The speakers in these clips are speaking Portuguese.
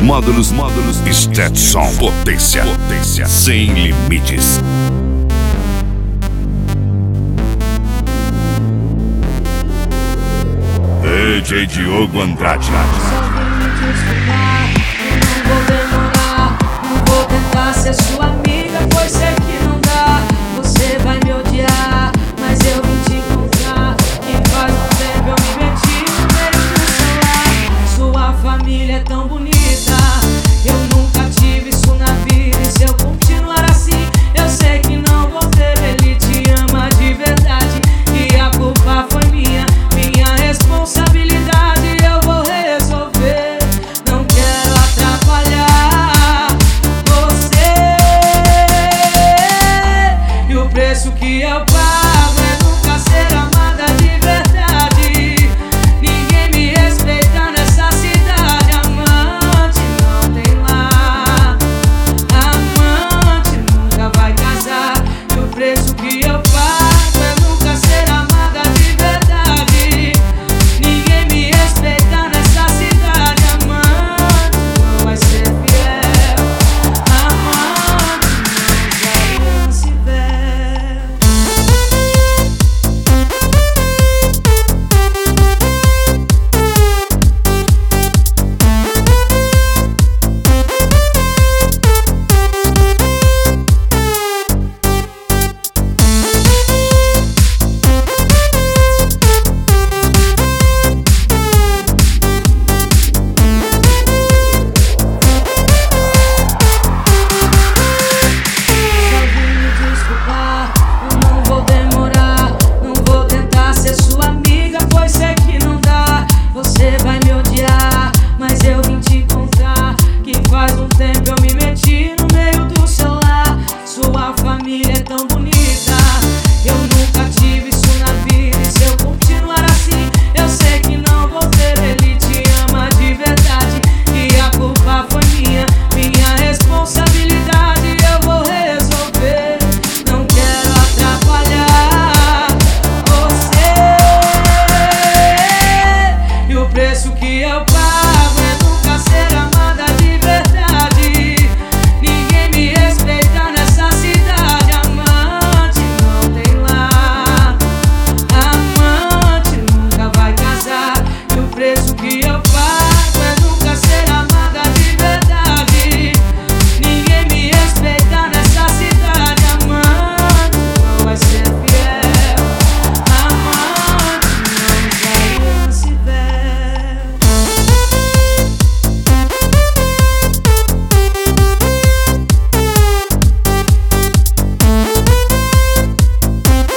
Módulos Stetson. Potência sem limites. DJ Diogo Andrade. Só vem me desculpar, eu não vou demorar. Não vou tentar ser sua amiga, pois sei que não dá. Você vai me odiar, mas eu vim te encontrar. E faz um tempo eu me meti no meio do celular. Sua família é tão bonita, eu nunca tive isso na vida. E se eu continuar assim, eu sei que não vou ter. Ele te ama de verdade e a culpa foi minha responsabilidade. Eu vou resolver, não quero atrapalhar você. E o preço que eu pago é nunca ser amada de verdade. Ninguém me respeita nessa cidade. Amante não tem lá, amante nunca vai casar. E o preço que eu pago é nunca ser amada de verdade. Ninguém me respeita nessa cidade. Amante não vai ser fiel, amante não se vê.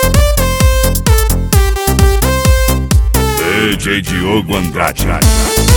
DJ Diogo Andrade.